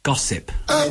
Gossip.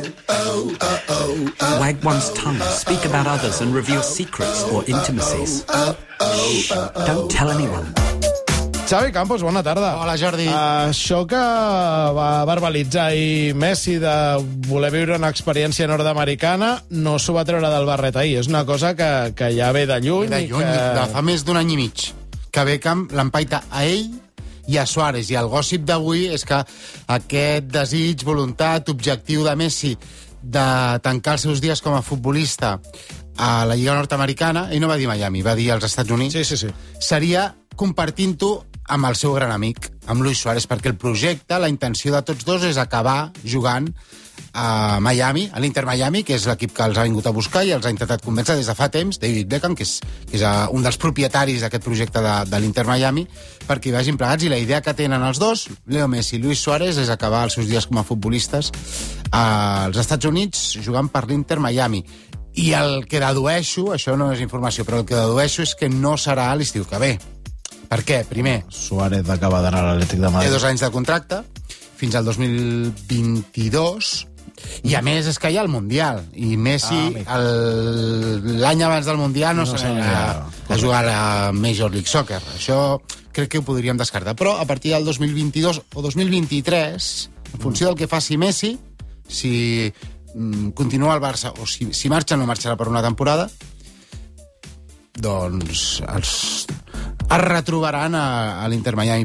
Wag one's tongue, speak about others and reveal secrets or intimacies. Shh, don't tell anyone. Xavi Campos, bona tarda. Hola, Jordi. Això que va verbalitzar ahir Messi de voler viure una experiència nord-americana no s'ho va treure del barret ahir. És una cosa que ja ve de lluny. De fa més d'un any i mig. Que Beckham l'empaita a ell i a Suárez. I el gossip d'avui és que aquest desig, voluntat, objectiu de Messi de tancar els seus dies com a futbolista a la Lliga Nord-Americana, ell no va dir Miami, va dir als Estats Units, Sí. seria compartint-ho amb el seu gran amic, amb Luis Suárez, perquè el projecte, la intenció de tots dos és acabar jugant a Miami, a l'Inter Miami, que és l'equip que els ha vingut a buscar i els ha intentat convèncer des de fa temps, David Beckham, que és un dels propietaris d'aquest projecte de l'Inter Miami, perquè hi vagin plegats, i la idea que tenen els dos, Leo Messi i Luis Suárez, és acabar els seus dies com a futbolistes als Estats Units jugant per l'Inter Miami. I el que dedueixo, això no és informació, però el que dedueixo és que no serà a l'estiu que ve. Per què? Primer, Suárez acaba d'anar a l'Atlètic de Madrid. té 2 anys de contracte, fins al 2022, i a més és que hi ha el Mundial, i Messi l'any abans del Mundial no s'anirà a jugar a Major League Soccer. Això crec que ho podríem descartar. Però a partir del 2022 o 2023, en funció del que faci Messi, si continua al Barça o si marxa no marxarà per una temporada, doncs es retrobaran a l'Inter Miami.